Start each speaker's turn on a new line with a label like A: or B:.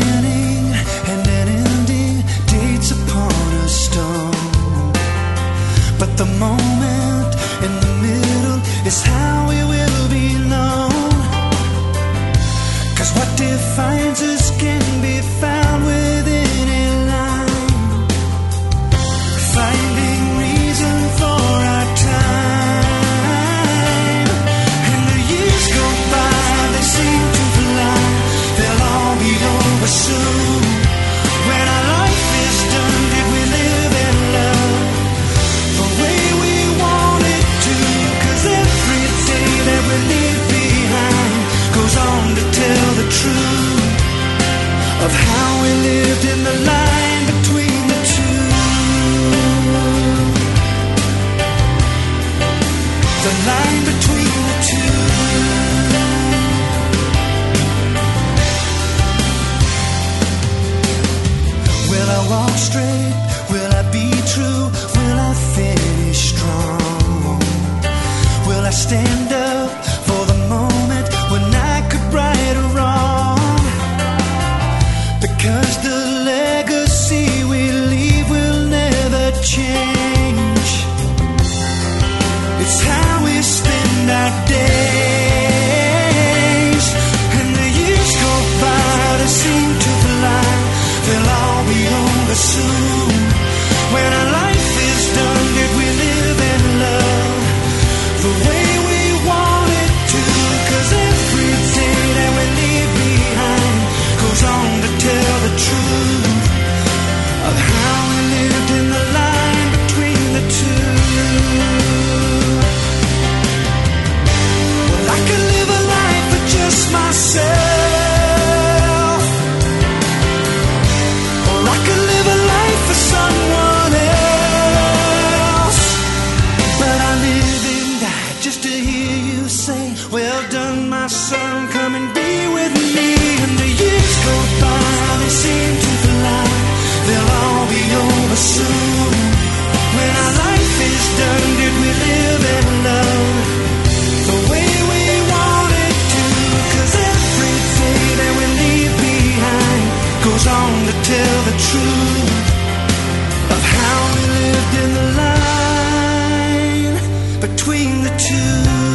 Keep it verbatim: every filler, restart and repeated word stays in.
A: beginning and an ending, dates upon a stone. But the moment in the middle is how we will be known. 'Cause what defines us can be found within a line, finding reason for our time. And the years go by, they seem to fly, they'll all be over soon. When our life is done, did we live in love the way we wanted to? 'Cause every day that we leave behind goes on to tell the truth of how we lived in the line between the two. The line between the two. Will I walk straight? Will I be true? Will I finish strong? Will I stand up for the moment when I could right or wrong? Because the legacy we leave will never change. It's how we spend our days. And the years go by, they seem to fly, they'll all be over soon. When our life is done, did we live in love the way we wanted to? 'Cause every day that we leave behind goes on to tell the truth of how we lived in the line between the two. Well, I could live a life for just myself, or I could live a life for someone else. But I live and die just to hear you say, well done, my son, come and be with me. And the years go by, they seem to fly, they'll all be over soon. When our life is done, did we live in love the way we wanted to? 'Cause every day that we leave behind goes on to tell the truth of how we lived in the line between the two.